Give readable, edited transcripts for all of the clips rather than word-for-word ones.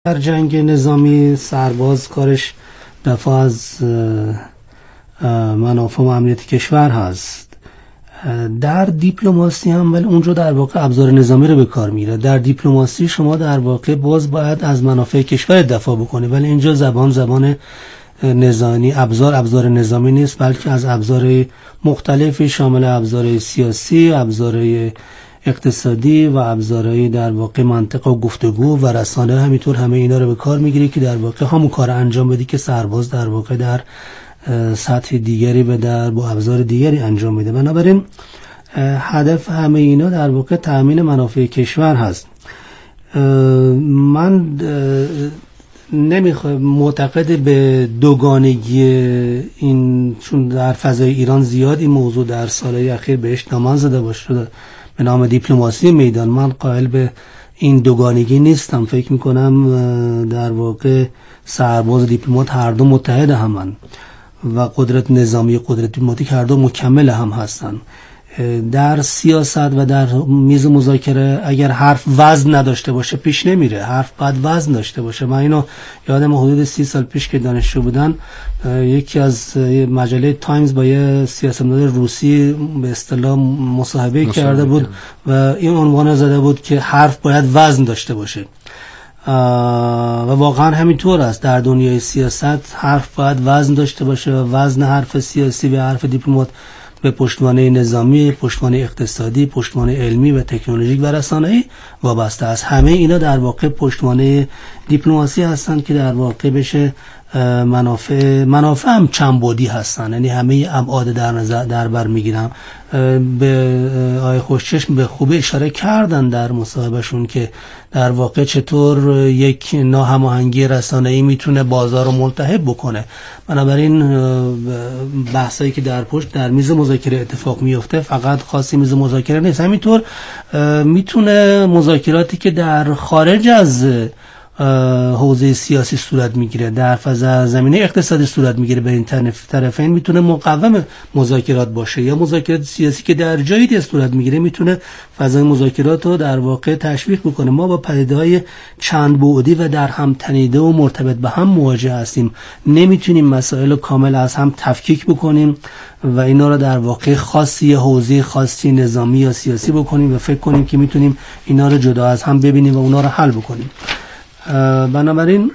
در جنگ نظامی سرباز کارش دفاع از منافع و امنیت کشور هست. در دیپلماسی هم ولی اونجا در واقع ابزار نظامی رو به کار میره. در دیپلماسی شما در واقع باز باید از منافع کشور دفاع بکنی، ولی اینجا زبان نظامی ابزار نظامی نیست، بلکه از ابزار مختلفی شامل ابزار سیاسی، ابزار اقتصادی و ابزارهای در واقع منطق و گفتگو و رسانه، همینطور همه اینا رو به کار میگیری که در واقع همون کار انجام بدی که سرباز در واقع در سطح دیگری و با ابزار دیگری انجام میده. بنابراین هدف همه اینا در واقع تأمین منافع کشور هست. من معتقد به دوگانگی این، چون در فضای ایران زیاد این موضوع در سالهای اخیر بهش نام زده باشه به نام دیپلماسی میدان، من قائل به این دوگانگی نیستم. فکر میکنم در واقع سرباز و دیپلمات هر دو متحد همن و قدرت نظامی و قدرت دیپلماتیک هر دو مکمل هم هستن. در سیاست و در میز مذاکره اگر حرف وزن نداشته باشه پیش نمیره، حرف باید وزن داشته باشه. من اینو یادم حدود 30 سال پیش که دانشجو بودن یکی از مجله تایمز با یه سیاستمدار روسی به اصطلاح مصاحبه کرده بود و این عنوان زده بود که حرف باید وزن داشته باشه و واقعا همینطور است. در دنیای سیاست حرف باید وزن داشته باشه و وزن حرف سیاسی و حرف دیپلمات به پشتوانه نظامی، پشتوانه اقتصادی، پشتوانه علمی و تکنولوژیک و رسانه‌ای وابسته است. همه اینا در واقع پشتوانه دیپلماسی هستند که در واقع بشه منافع هم چندبعدی هستن، یعنی همه ابعاد در بر میگیرم. به آقای خوشچشم به خوبی اشاره کردن در مصاحبهشون که در واقع چطور یک ناهماهنگی رسانه‌ای میتونه بازار رو ملتهب بکنه. بنابراین بحثایی که در میز مذاکره اتفاق میفته فقط خاصی میز مذاکره نیست، همینطور میتونه مذاکراتی که در خارج از حوزه سیاسی صورت میگیره، در فضا زمینه اقتصادی صورت میگیره، به این طرفین میتونه مقوم مذاکرات باشه، یا مذاکرات سیاسی که در جایی دیگه صورت میگیره میتونه فضای مذاکرات رو در واقع تشویق بکنه. ما با پدیده‌های چند بعدی و در هم تنیده و مرتبط به هم مواجه هستیم، نمیتونیم مسائل رو کامل از هم تفکیک بکنیم و اینا رو در واقع خاصی حوزه خاصی نظامی یا سیاسی بکنیم و فکر کنیم که میتونیم اینا رو جدا از هم ببینیم و اونا رو حل بکنیم. بنابراین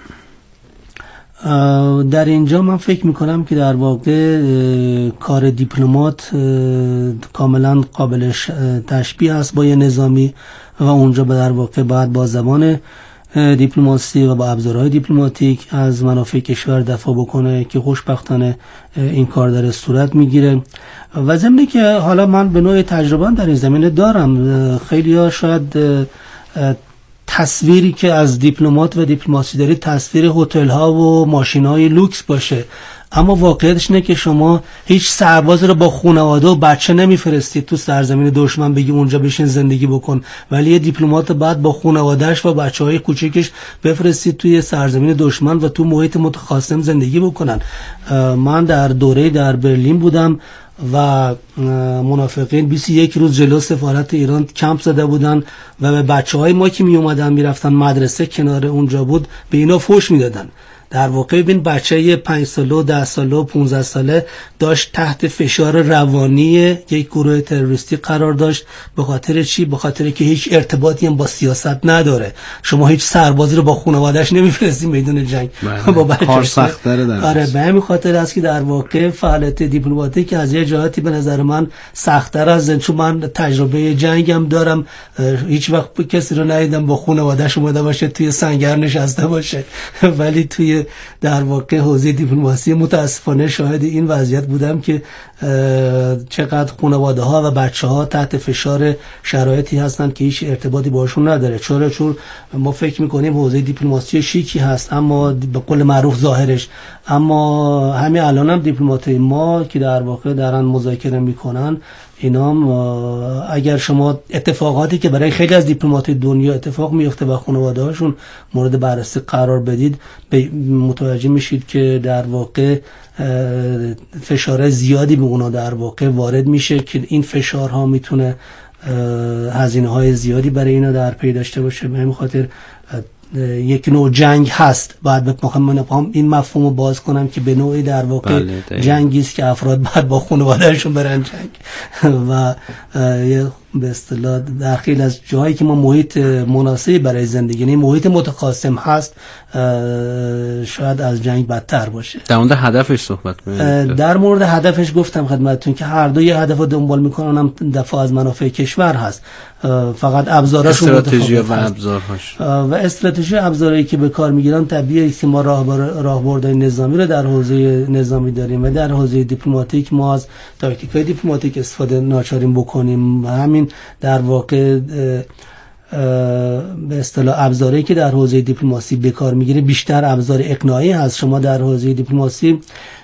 در اینجا من فکر میکنم که در واقع کار دیپلمات کاملا قابل تشبیه است با یه نظامی و اونجا در واقع باید با زبان دیپلماسی و با ابزارهای دیپلماتیک از منافع کشور دفاع بکنه که خوشبختانه این کار در صورت میگیره. و ضمن که حالا من به نوع تجربه در این زمینه دارم، خیلی ها شاید تصویری که از دیپلمات و دیپلماسی داری تصویر هتل ها و ماشین های لوکس باشه، اما واقعیتش اینه که شما هیچ سرباز رو با خانواده و بچه نمیفرستید تو سرزمین دشمن بگی اونجا بشین زندگی بکن، ولی یه دیپلمات بعد با خانواده‌اش و بچه‌های کوچیکش بفرستید توی سرزمین دشمن و تو محیط متخاصم زندگی بکنن. من در دوره در برلین بودم و منافقین 21 روز جلو سفارت ایران کمپ زده بودن و به بچه‌های ما که می اومدن میرفتن مدرسه کنار اونجا بود به اینا فحش میدادن. در واقع ببین بچه 5 ساله و 10 ساله و 15 ساله داشت تحت فشار روانی یک گروه تروریستی قرار داشت. به خاطر چی؟ به خاطر که هیچ ارتباطی هم با سیاست نداره. شما هیچ سربازی رو با خانواده‌اش نمیفرستید میدون جنگ. با کار سخت‌تره. آره، به همین خاطر است که در واقع فعالیت دیپلماتیک از یه جهاتی به نظر من سخت‌تر از، چون من تجربه جنگم دارم، هیچ وقت کسی رو ندیدم با خانواده‌اش اومده باشه توی سنگر نشسته باشه، ولی توی در واقع حوزه دیپلماسی متاسفانه شاهد این وضعیت بودم که چقدر خانواده ها و بچه ها تحت فشار شرایطی هستند که هیچ ارتباطی باشون نداره. چون ما فکر میکنیم حوزه دیپلماسی شیکی هست، اما به قول معروف ظاهرش، اما همین الان هم دیپلمات‌های ما که در واقع دارن مذاکره میکنن اینا اگر شما اتفاقاتی که برای خیلی از دیپلمات‌های دنیا اتفاق میفته و خانواده‌هاشون مورد بررسی قرار بدید متوجه میشید که در واقع فشار زیادی به اونا در واقع وارد میشه که این فشارها میتونه هزینه‌های زیادی برای اینا در پی داشته باشه. به همین خاطر یک نوع جنگ هست. باید بخوام این مفهوم رو باز کنم که به نوعی در واقع جنگی است که افراد باید با خانواده‌شون برن جنگ و به اصطلاح در خیلی از جاهایی که ما محیط مناسبی برای زندگی، یعنی محیط متقاسم هست، شاید از جنگ بدتر باشه. در مورد هدفش صحبت کنید. در مورد هدفش گفتم خدمتتون که هر دو یه هدف رو دنبال میکنن، هم دفاع از منافع کشور هست، فقط ابزارش استراتژی و ابزارهاش و استراتژی ابزارهایی که به کار میگیرن طبیعیه که ما راهبردهای نظامی رو در حوزه نظامی داریم و در حوزه دیپلماتیک ما از تاکتیک‌های دیپلماتیک استفاده ناچاریم بکنیم و همین در واقع به اصطلاح ابزاری که در حوزه دیپلماسی به کار میگیره بیشتر ابزار اقناعی هست. شما در حوزه دیپلماسی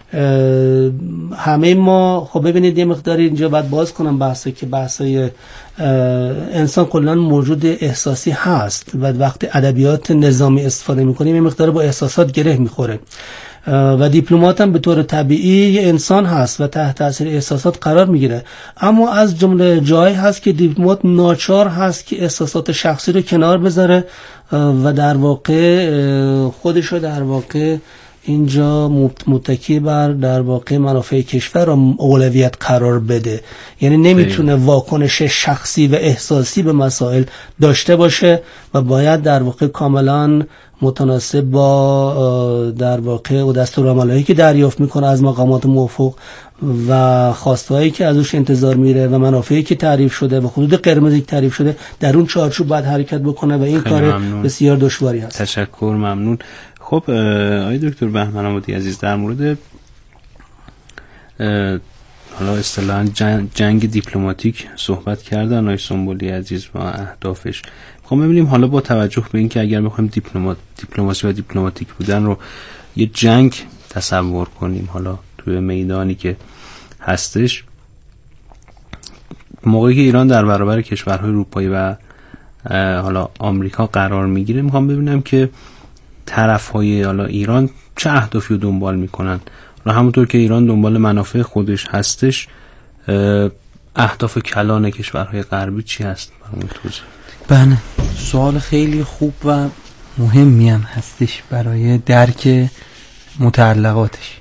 همه ما خب ببینید یه مقداری اینجا باید باز کنم بحثی که بحثای انسان کلا موجود احساسی هست و وقتی ادبیات نظامی استفاده میکنیم یه مقدار با احساسات گره میخوره و دیپلمات هم به طور طبیعی یه انسان هست و تحت تاثیر احساسات قرار میگیره، اما از جمله جایی هست که دیپلمات ناچار هست که احساسات شخصی رو کنار بذاره و در واقع خودش رو در واقع اینجا متکی بر در واقع منافع کشور رو اولویت قرار بده. یعنی نمیتونه واکنش شخصی و احساسی به مسائل داشته باشه و باید در واقع کاملا متناسب با در واقع و دستورالعملایی که دریافت میکنه از مقامات موفق و خواستهایی که ازش انتظار میره و منافعی که تعریف شده و حدود قرمزی که تعریف شده در اون چارچوب باید حرکت بکنه و این کار بسیار دشواری هست. تشکر، ممنون. خب آقای دکتر بهمن عمادی عزیز، در مورد حالا اصطلاحاً جنگ دیپلماتیک صحبت کردن آقای سنبولی عزیز و اهدافش. خب ببینیم حالا با توجه به اینکه اگر بخوایم دیپلماسی و دیپلماتیک بودن رو یه جنگ تصور کنیم، حالا توی میدانی که هستش، موقعی که ایران در برابر کشورهای اروپایی و حالا آمریکا قرار میگیره، میخوام ببینم که طرفهای حالا ایران چه اهدافی رو دنبال میکنن و همونطور که ایران دنبال منافع خودش هستش، اهداف کلان کشورهای غربی چی هست؟ برامون توضیح. بله، سوال خیلی خوب و مهمی هم هستش برای درک متعلقاتش.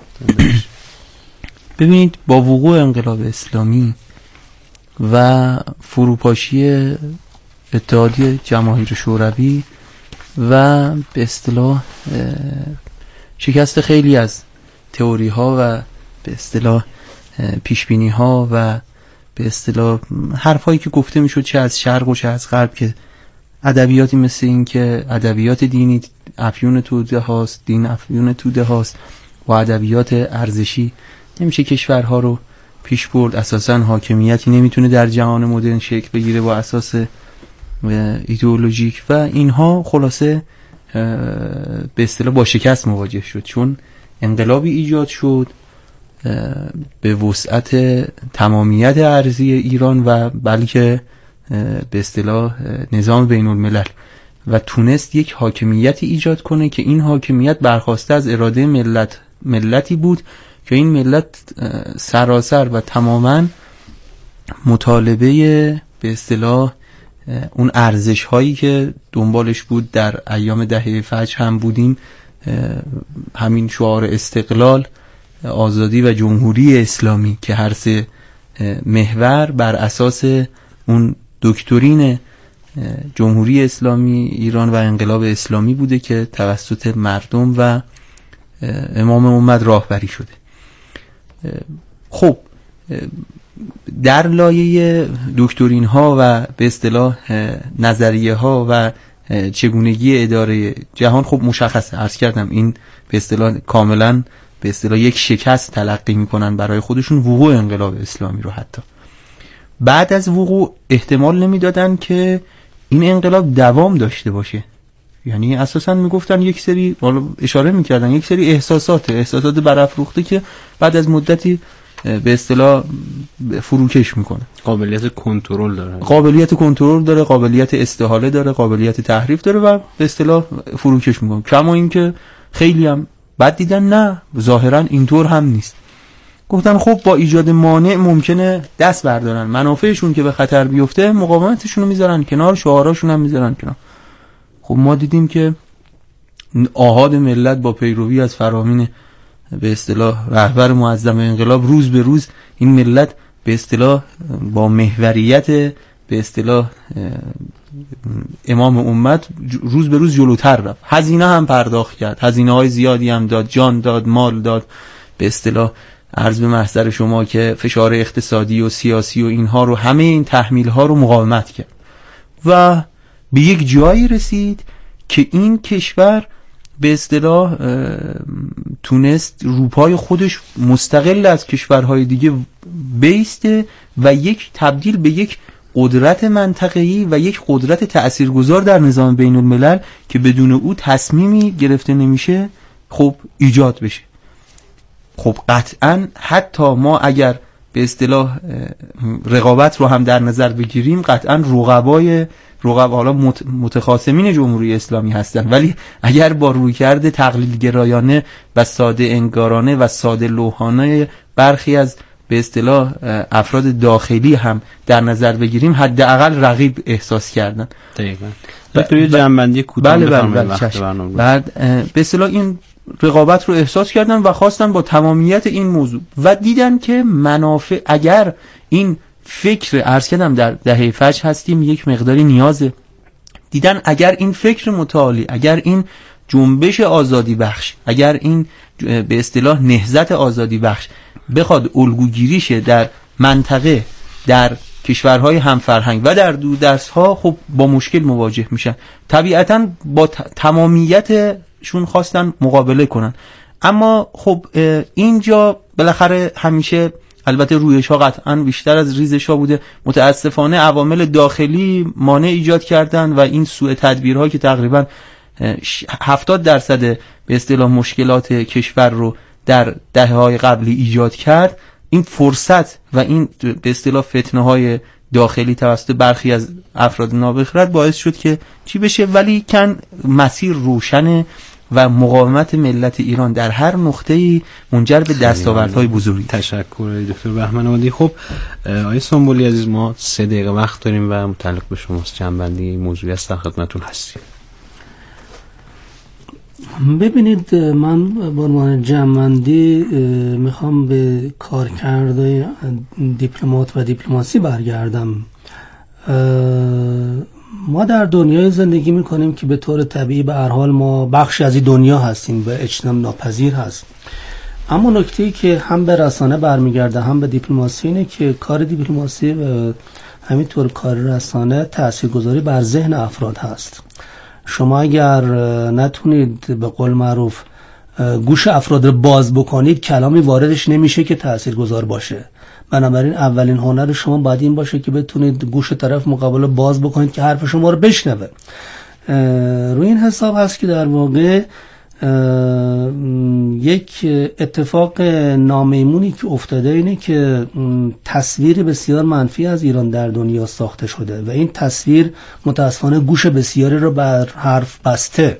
ببینید، با وقوع انقلاب اسلامی و فروپاشی اتحادیه جماهیر شوروی و به اصطلاح شکست خیلی از تئوری ها و به اصطلاح پیش بینی ها و به اصطلاح حرفایی که گفته میشد چه از شرق و چه از غرب که ادبیاتی مثل این که ادبیات دینی افیون توده هاست، دین افیون توده هاست و ادبیات ارزشی نمیشه کشورها رو پیش برد، اساساً حاکمیتی نمیتونه در جهان مدرن شکل بگیره با اساس ایدئولوژیک و اینها خلاصه به اصطلاح با شکست مواجه شد، چون انقلابی ایجاد شد به وسعت تمامیت ارضی ایران و بلکه به اصطلاح نظام بین الملل و تونست یک حاکمیتی ایجاد کنه که این حاکمیت برخواسته از اراده ملتی بود که این ملت سراسر و تماما مطالبه به اصطلاح اون ارزش هایی که دنبالش بود در ایام دهه فجر هم بودیم، همین شعار استقلال، آزادی و جمهوری اسلامی که هر سه محور بر اساس اون دکترین جمهوری اسلامی ایران و انقلاب اسلامی بوده که توسط مردم و امام امت راهبری شده. خب در لایه دکترین ها و به اصطلاح نظریه ها و چگونگی اداره جهان خب مشخصه، عرض کردم این به اصطلاح کاملا به اصطلاح یک شکست تلقی میکنن برای خودشون وقوع انقلاب اسلامی رو. حتی بعد از وقوع احتمال نمیدادن که این انقلاب دوام داشته باشه، یعنی اساسا میگفتن یک سری، اشاره میکردن یک سری احساسات برافروخته که بعد از مدتی به اصطلاح فروکش میکنه. قابلیت کنترل داره، قابلیت استحاله داره، قابلیت تحریف داره و به اصطلاح فروکش میکنه. کما اینکه خیلی هم بعد دیدن نه، ظاهرا اینطور هم نیست، گفتن خب با ایجاد مانع ممکنه دست بردارن، منافعشون که به خطر بیفته مقاومتشون رو میذارن کنار، شعاراشون هم میذارن کنار. خب ما دیدیم که آحاد ملت با پیروی از فرامین به اصطلاح رهبر معظم انقلاب روز به روز این ملت به اصطلاح با محوریت به اصطلاح امام امت روز به روز جلوتر رفت. هزینه هم پرداخت کرد، هزینه های زیادی هم داد، جان داد، مال داد. به اصطلاح عرض به محضر شما که فشار اقتصادی و سیاسی و اینها رو، همه این تحمیل ها رو مقاومت کرد و به یک جایی رسید که این کشور به اصطلاح تونست روپای خودش مستقل از کشورهای دیگه بیسته و یک تبدیل به یک قدرت منطقه‌ای و یک قدرت تأثیرگذار در نظام بین الملل که بدون او تصمیمی گرفته نمیشه خب ایجاد بشه. خب قطعا حتی ما اگر به اصطلاح رقابت رو هم در نظر بگیریم، قطعا رقبا حالا متخاصمین جمهوری اسلامی هستن، ولی اگر با رویکرد تقلیل گرایانه و ساده انگارانه و ساده لوحانه برخی از به اصطلاح افراد داخلی هم در نظر بگیریم، حداقل رقیب احساس کردن. دقیقاً. توی جنبندی کوتاه بفرمایید. بعد به اصطلاح این رقابت رو احساس کردن و خواستن با تمامیت این موضوع و دیدن که منافع، اگر این فکر عرض کردم در دهه فجر هستیم، یک مقداری نیازه، دیدن اگر این فکر متعالی، اگر این جنبش آزادی بخش، اگر این به اصطلاح نهضت آزادی بخش بخواد الگوگیری شه در منطقه، در کشورهای همفرهنگ و در دوردست‌ها، خب با مشکل مواجه میشن. طبیعتاً با تمامیتشون خواستن مقابله کنن، اما خب اینجا بالاخره همیشه البته رویش ها قطعا بیشتر از ریزش ها بوده، متاسفانه عوامل داخلی مانع ایجاد کردن و این سوء تدبیرها که تقریبا 70% به اصطلاح مشکلات کشور رو در دهه‌های قبلی ایجاد کرد، این فرصت و این به اصطلاح فتنه‌های داخلی توسط برخی از افراد نابخرد باعث شد که چی بشه، ولی کن مسیر روشنه و مقاومت ملت ایران در هر نقطه‌ای منجر به دستاوردهای بزرگی. تشکر دکتر بهمن آمادی. خب آقای سنبولی عزیز، ما 3 دقیقه وقت داریم و متعلق به شماست، جنبندی موضوعی است، در خدمتتون هستیم. ببینید، من با عنوان جنبندی میخوام به کارکرد دیپلمات و دیپلماسی برگردم. ما در دنیای زندگی میکنیم که به طور طبیعی به هر حال ما بخشی از این دنیا هستیم و اجتناب ناپذیر هست. اما نکته‌ای که هم به رسانه برمیگرده هم به دیپلماسی اینه که کار دیپلماسی و همینطور کار رسانه تاثیرگذاری بر ذهن افراد هست. شما اگر نتونید به قول معروف گوش افراد رو باز بکنید، کلامی واردش نمیشه که تاثیرگذار باشه. بنابراین اولین هنر شما باید این باشه که بتونید گوش طرف مقابل باز بکنید که حرف شما رو بشنوه. روی این حساب هست که در واقع یک اتفاق نامیمونی که افتاده اینه که تصویر بسیار منفی از ایران در دنیا ساخته شده و این تصویر متاسفانه گوش بسیاری رو بر حرف بسته.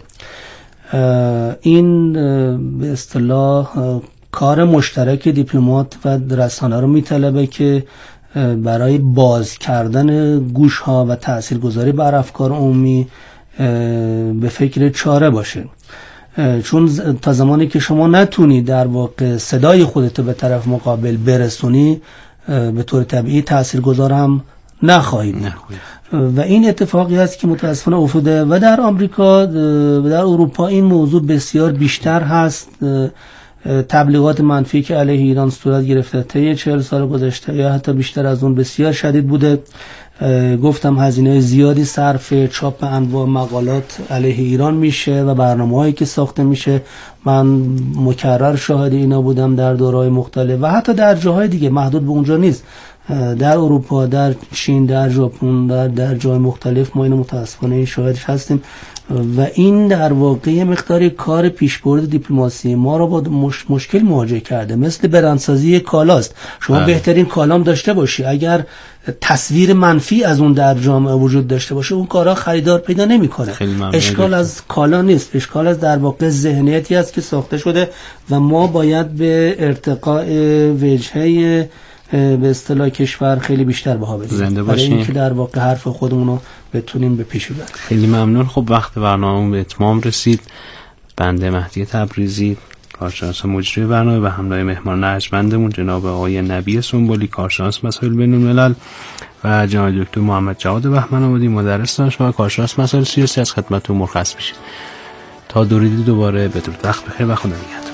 این به اصطلاح کار مشترک دیپلمات و رسانه رو میطلبه که برای باز کردن گوش ها و تاثیرگذاری بر افکار عمومی به فکر چاره باشه. چون تا زمانی که شما نتونی در واقع صدای خودت به طرف مقابل برسونی، به طور طبیعی تاثیرگذار هم نخواهی بود. و این اتفاقی است که متاسفانه افتاده و در آمریکا و در اروپا این موضوع بسیار بیشتر هست. تبلیغات منفی که علیه ایران صورت گرفته طی 40 سال گذشته یا حتی بیشتر از اون بسیار شدید بوده. گفتم هزینه زیادی صرف چاپ انواع مقالات علیه ایران میشه و برنامه‌هایی که ساخته میشه. من مکرر شاهد اینا بودم در دوره‌های مختلف و حتی در جاهای دیگه، محدود به اونجا نیست، در اروپا، در چین، در ژاپن، در جای مختلف ما اینو متاسفانه شاهدش هستیم و این در واقع مقداری کار پیشبرد دیپلماسی ما رو با مشکل مواجه کرده. مثل برندسازی کالاست. شما بهترین کالام داشته باشی، اگر تصویر منفی از اون در جامعه وجود داشته باشه، اون کارا خریدار پیدا نمیکنه. اشکال از کالا نیست، اشکال از در واقع ذهنیتی است که ساخته شده و ما باید به ارتقاء وجهه به اصطلاح کشور خیلی بیشتر بها بدیم. زنده باشین. برای اینکه در واقع حرف خودمون رو بتونیم به پیش ببریم. خیلی ممنون. خب وقت برنامه به اتمام رسید. بنده مهدی تبریزی، کارشناس مجری برنامه و همراه مهمان ارجمندمون جناب آقای نبی سنبولی، کارشناس مسائل بین‌الملل، و جناب دکتر محمد جواد بهمن‌آبادی، مدرس دانشگاه و کارشناس مسائل سیاسی، از خدمتتون مرخص میشیم. تا دوریدی دوباره بدرود، وقت بخیر و خدا نگهدار.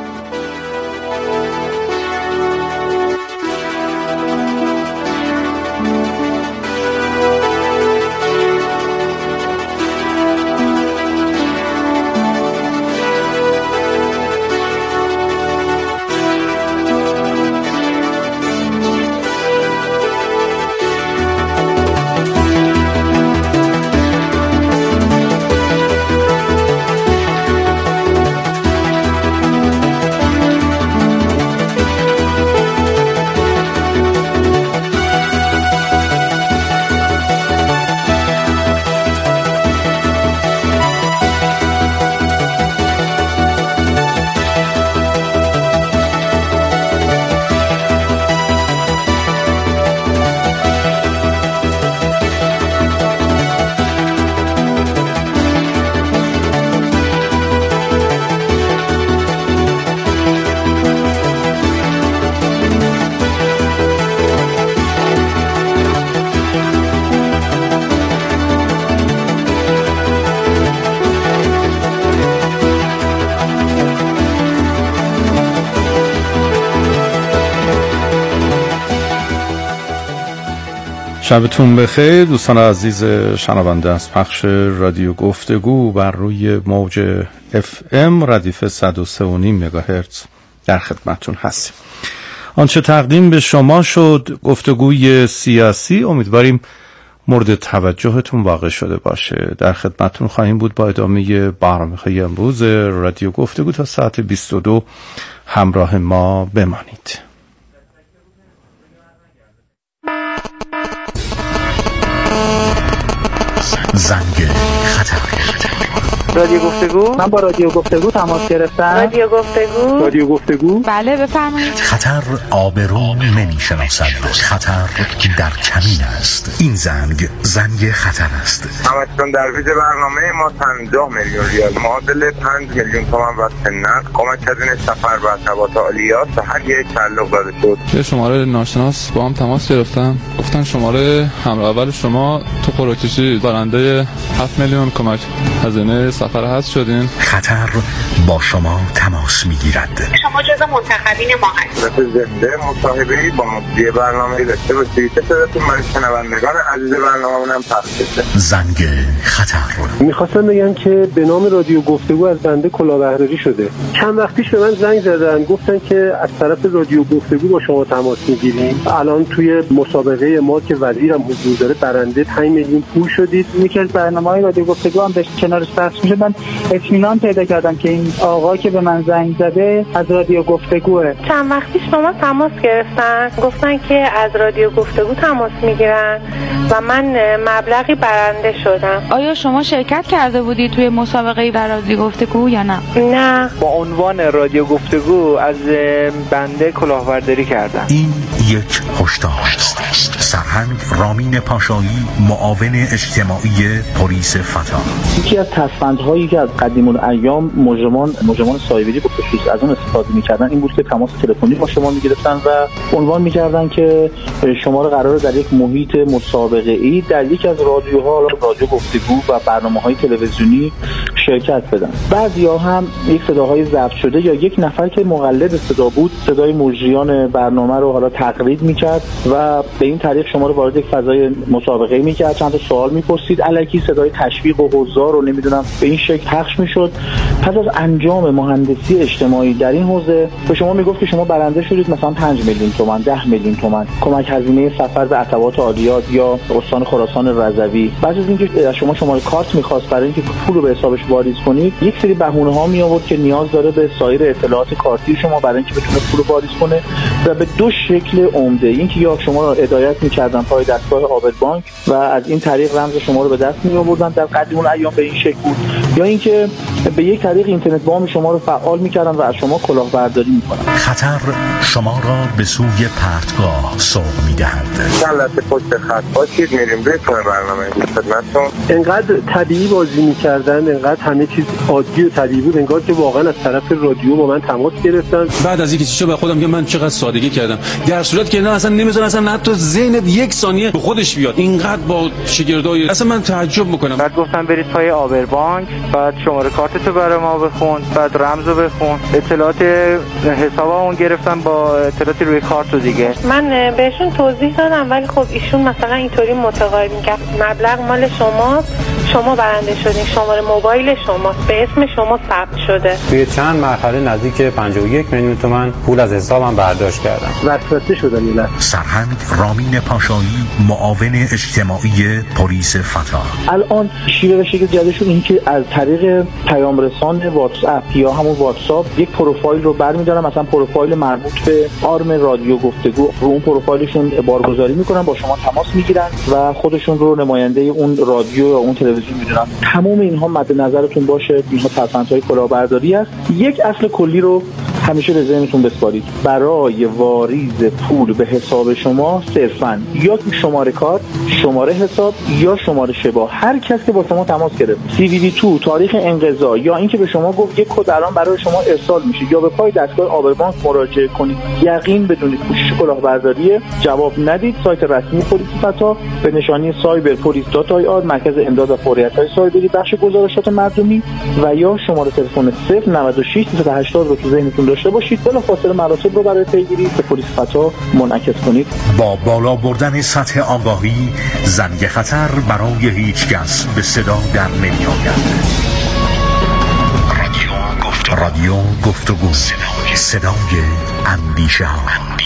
شبتون بخیر دوستان عزیز شنونده از پخش رادیو گفتگو بر روی موج FM ردیف 103.5 مگاهرتز در خدمتتون هستیم. آنچه تقدیم به شما شد گفتگوی سیاسی، امیدواریم مورد توجهتون واقع شده باشه. در خدمتتون خواهیم بود با ادامه برنامه امروز رادیو گفتگو. تا ساعت 22 همراه ما بمانید. زنگ خطر. رادیو گفتگو. من با رادیو گفتگو تماس گرفتم. رادیو گفتگو. رادیو گفتگو. بله بفرمایید. خطر آبرو نمی‌شناسد. خطر در کمین است. این زنگ خطر است. همچون در ویژه برنامه ما 50 میلیون ریال معادل 5 میلیون تومان واسه نقد کمک هزینه سفر و ارتباطات عالیات به هر یک تعلق داده شد. یه شماره ناشناس با هم تماس گرفتم، گفتن شماره همراه اول شما تو پروکشی دارنده 7 میلیون کمک هزینه سفر هست شدین. خطر با شما تماس میگیرد. شما جزو منتخبین ما هستید. زنده مصاحبه‌ای با مدیر برنامه‌ای داشته باشید که صداتون برای شنوندگان عزیز برنامه‌مون هم پخش بشه. زنگ خطر. می‌خواستم بگم که به نام رادیو گفتگو از بنده کلاهبرداری شده. چند وقت پیش به من زنگ زدن گفتن که از طرف رادیو گفتگو با شما تماس می‌گیریم. الان توی مسابقه ما که وزیرم حضور داره برنده 5 میلیون پول شدید. یکی از برنامه‌های رادیو گفتگو هم داشت کنارش پخش می‌شد. من اطمینان پیدا کردم که این آقا که به من زنگ زده از رادیو گفتگوه. چند وقت پیش با ما تماس گرفتن، گفتن که از رادیو گفتگو تماس میگیرن و من مبلغی برنده شدم. آیا شما شرکت کرده بودید توی مسابقه در رادیو گفتگو یا نه؟ نه. با عنوان رادیو گفتگو از بنده کلاهبرداری کردم. این یک هشدار است. سرهنگ رامین پاشایی، معاون اجتماعی پلیس فتا. یکی از تصفندهایی که از قدیم الایام مجرمان سایبری به خصوص از اون استفاده می‌کردن این بود که تماس تلفنی با شما می‌گرفتن و عنوان می‌کردن که شما رو قراره در یک محیط مسابقه‌ای در یکی از رادیوها، رادیو گفتگو و برنامه‌های تلویزیونی شرکت بدن. بعضیا هم یک صداهای ضبط شده یا یک نفر که مقلد صدا بود صدای مجریان برنامه رو حالا تقلید می‌کرد و به این طریق شما رو وارد یک فضای مسابقه‌ای می‌کرد، چند تا سوال می‌پرسید، الکی صدای تشویق و حضار رو نمی‌دونم به این شکل پخش می‌شد. پس از انجام مهندسی اجتماعی در این حوزه به شما میگفت که شما برنده شدید مثلا 5 میلیون تومان، 10 میلیون تومان کمک هزینه سفر به ارتباطات عالیات یا استان خراسان رضوی. بعد از اینکه از شما شماره کارت می‌خواست برای اینکه پول رو به حسابش واریز کنید، یک سری بهونه‌ها می آورد که نیاز داره به سایر اطلاعات کارتی شما برای اینکه بتونه پول رو واریز کنه و به دو شکل عمده. اینکه یا شما رو هدایت می‌کردن پای دستگاه آبل بانک و از این طریق رمز شما رو به دست می‌آوردن، در قدیم الایام به این شکل بود، یا اینکه به یک طریق اینترنت وام شما رو فعال می‌کردن و از شما کلاهبرداری می‌کنن. خطر شما را به سوی پرتگاه سوق می‌دهد. چند لحظه پشت خط باشید، میریم روی برنامه خدمتتون. انقدر طبیعی بازی می‌کردن، انقدر همه چیز عادی و طبیعی بود، انگار که واقعا از طرف رادیو با من تماس گرفتن. بعد از اینکه چی شد به خودم که من چقدر سادگی کردم، در صورت که نه اصلا نمیذارن اصلا حتی ذهنت یک ثانیه به خودش بیاد. اینقدر با شگردای اصلا من تعجب میکنم. بعد گفتن برید پای آبربانک، بعد شماره کارتتو برای ما بخون، بعد رمزو بخون، اطلاعات حسابمون گرفتن با اطلاعاتی روی کارت و دیگه. من بهشون توضیح دادم ولی خب ایشون مثلا اینطوری متقاعد می‌کرد مبلغ مال شماست، شما برنده شدین، شماره موبایل شماست، به اسم شما ثبت شده. توی چند مرحله نزدیک 51 میلیون تومان پول از حسابم برداشت کردم. وسوسه شدن اینا. سرهنگ رامین پاشایی، معاون اجتماعی پلیس فتا. الان شیوه شکل جدیدشون این که از طریق پیام رسان واتساپ یا همون واتساپ یک پروفایل رو برمی‌دارن، مثلا پروفایل مربوط به آرم رادیو گفتگو، رو اون پروفایلشون بارگذاری میکنن، با شما تماس میگیرن و خودشون رو نماینده اون رادیو یا اون تلویزیون میدونن. تمام اینها مد نظرتون باشه، اینها ترفندهای کلاهبرداری است. یک اصل کلی رو همیشه به ذهنتون بسپارید. برای واریز پول به حساب شما صرفاً یا شماره کارت، شماره حساب یا شماره شبا، هر کس که با شما تماس گرفت، CVV2 تاریخ انقضا یا اینکه به شما گفت یک کد الان برای شما ارسال میشه یا به پای دستگاه آبربانک مراجعه کنید، یقین بدونید کوشش کلاهبرداری، جواب ندید. سایت رسمی پلیس فتا به نشانی cyberpolice.ir، مرکز امداد و فوریت‌های سایبری، بخش گزارشات مردمی، و یا شماره تلفن 096 380 رو تو ذهنتون داشته باشید. بلافاصله مراتب رو برای پیگیری به پلیس فتا منعکس کنید. با بالا بردن سطح آگاهی، زنگ خطر برای هیچ کس به صدا در نمی‌آید. رادیو گفتگو، صدای اندیشه ها.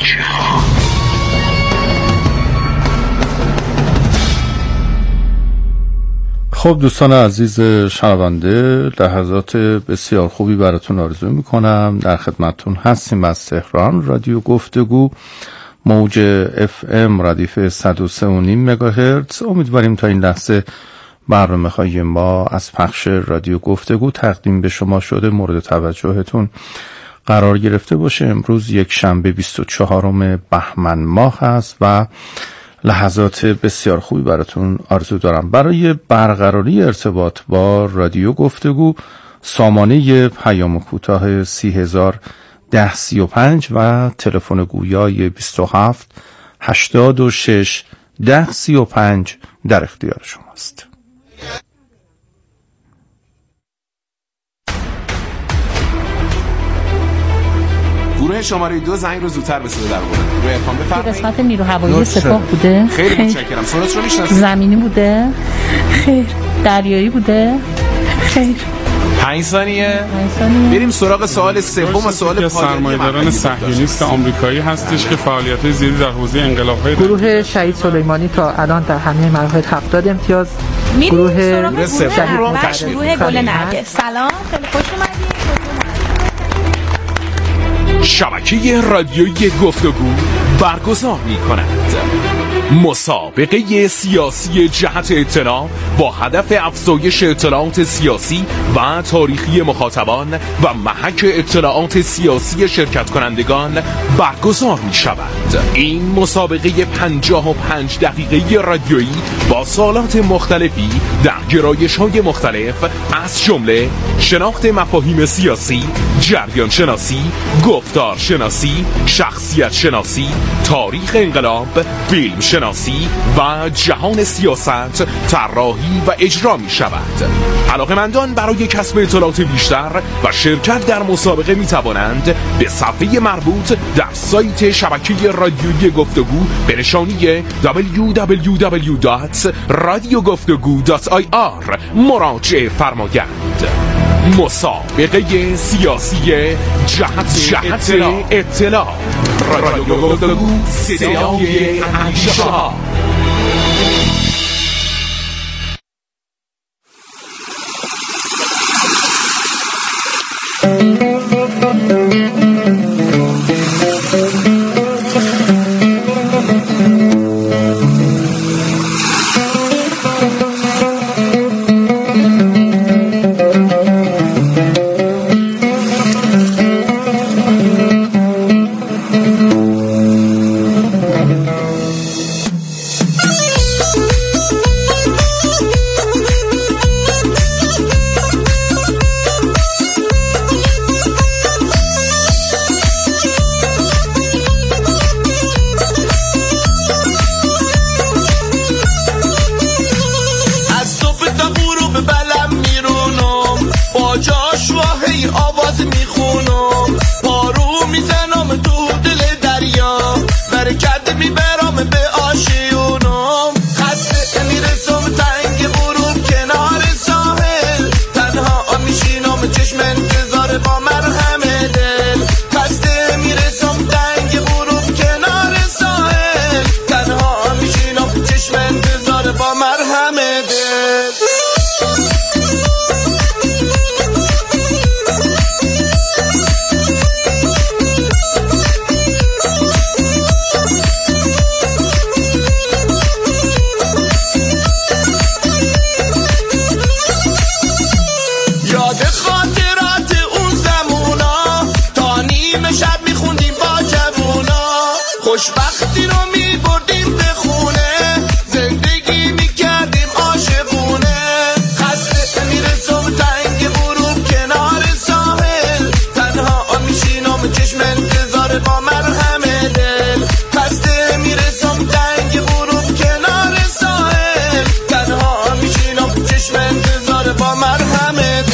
خب دوستان عزیز شنونده، لحظات بسیار خوبی براتون آرزو میکنم. در خدمتتون هستیم از تهران. رادیو گفتگو، موج FM ردیف 103.5 مگاهرتز. امیدواریم تا این لحظه برنامه‌های ما از پخش رادیو گفتگو تقدیم به شما شده مورد توجهتون قرار گرفته باشه. امروز یک شنبه 24 بهمن ماه هست و لحظات بسیار خوبی براتون آرزو دارم. برای برقراری ارتباط با رادیو گفتگو سامانه پیام کوتاه 301035 و تلفن گویای 27 86 1035 در اختیار شماست. گروه شماره 2 زنگ رو زودتر به صدا در آوردن. روی ارقام بفرمایید. قسمت نیرو هوایی سپاه بوده؟ خیلی متشکرم. سونات رو میشناسید؟ زمینی بوده؟ خیر. دریایی بوده؟ خیر. 5 ثانیه. بریم سراغ سوال سوم و سوال پایانی. سرمایه‌داران صهیونیست آمریکایی هستش که فعالیت‌های زیادی در حوزه انقلاب‌های گروه شهید سلیمانی تا الان در همه مراحل 70 امتیاز. گروه سوم گروه گل نرگس. سلام، خیلی خوش اومدید. شبکه رادیویی گفتگو برگزار می‌کند مسابقه سیاسی جهت اطلاع با هدف افزایش اطلاعات سیاسی و تاریخی مخاطبان و محک اطلاعات سیاسی شرکت کنندگان برگزار می شود. این مسابقه 55 دقیقه رادیویی با سوالات مختلفی در گرایش‌های مختلف از جمله شناخت مفاهیم سیاسی، جریان شناسی، گفتار شناسی، شخصیت شناسی، تاریخ انقلاب، فیلم شناسی و جهان سیاست طراحی و اجرا می شود. علاقه‌مندان برای کسب اطلاعات بیشتر و شرکت در مسابقه می توانند به صفحه مربوط در سایت شبکه رادیویی گفتگو به نشانی www.radiogoftegu.ir مراجعه فرمایند. مسابقه سیاسی جهت اطلاع رادیو گفتگو، صدای اندیشه ها. خوشبختی رو میبردیم به خونه، زندگی میکردیم عاشقونه. خسته میرسم تنگ غروب کنار ساحل، تنها میشینم چشم انتظار با مرهم دل. خسته میرسم تنگ غروب کنار ساحل، تنها میشینم چشم انتظار با مرهم دل.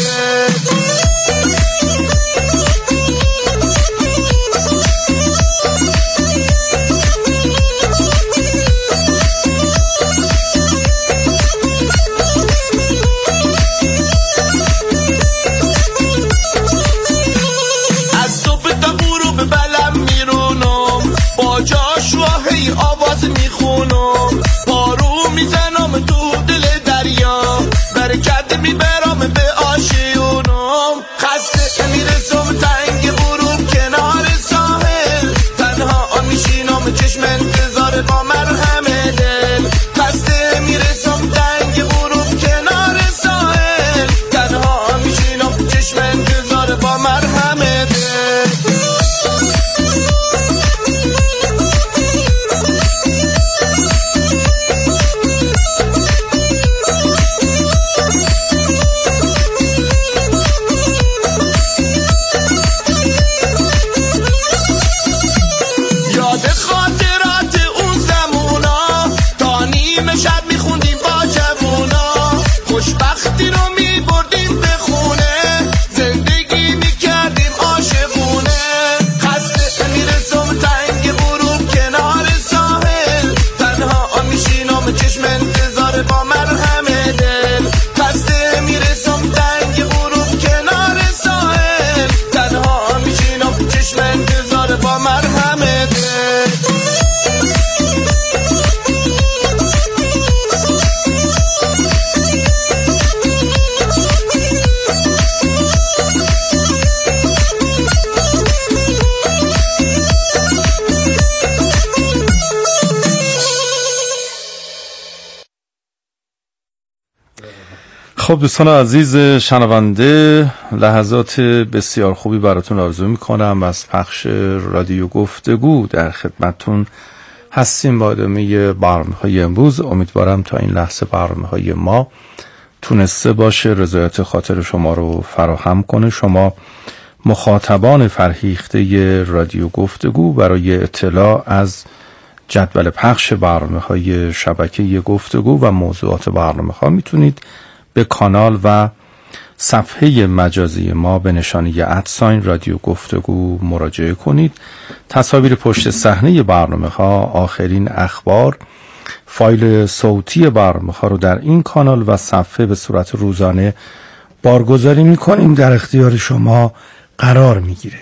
آواز میخونم، پارو میزنم تو دل دریا، برکت میبرم به آشیونم. خسته میرسم تنگ غروب کنار ساحل، تنها میشینم چشم انتظار با مرهم دل. خسته میرسم تنگ غروب کنار ساحل، تنها میشینم چشم انتظار با مرهم دل. خوشبختی رو میبردیم به خونه، زندگی میکردیم عاشقونه. خسته میرسم تنگ غروب کنار ساحل، تنها میشینم چشم انتظار با مرهم دل. خسته میرسم تنگ غروب کنار ساحل، تنها میشینم چشم انتظار با مرهم دل. خب دوستان عزیز شنونده، لحظات بسیار خوبی براتون آرزو میکنم. از پخش رادیو گفتگو در خدمتون هستیم با ادامه برنامه‌های امروز. امیدوارم تا این لحظه برنامه‌های ما تونسته باشه رضایت خاطر شما رو فراهم کنه. شما مخاطبان فرهیخته رادیو گفتگو برای اطلاع از جدول پخش برنامه‌های شبکه گفتگو و موضوعات برنامه‌ها میتونید به کانال و صفحه مجازی ما به نشانی @ رادیو گفتگو مراجعه کنید. تصاویر پشت صحنه برنامه‌ها، آخرین اخبار، فایل صوتی برنامه‌ها رو در این کانال و صفحه به صورت روزانه بارگذاری می‌کنیم، در اختیار شما قرار می‌گیره.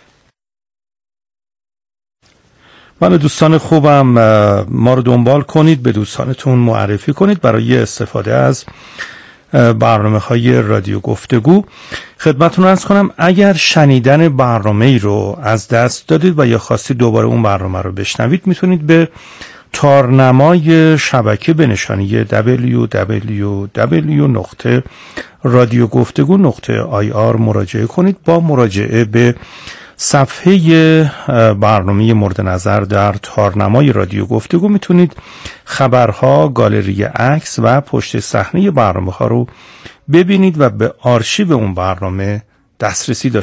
من دوستان خوبم، ما رو دنبال کنید، به دوستانتون معرفی کنید برای استفاده از برنامه‌های رادیو گفتگو. خدمتتون عرض کنم اگر شنیدن برنامه‌ای رو از دست دادید و یا خواستید دوباره اون برنامه رو بشنوید، میتونید به تارنمای شبکه به نشانی www.radiogoftegu.ir مراجعه کنید. با مراجعه به صفحه برنامه مورد نظر در تارنمای رادیو گفتگو میتونید خبرها، گالری عکس و پشت صحنه برنامه ها رو ببینید و به آرشیو اون برنامه دسترسی داشته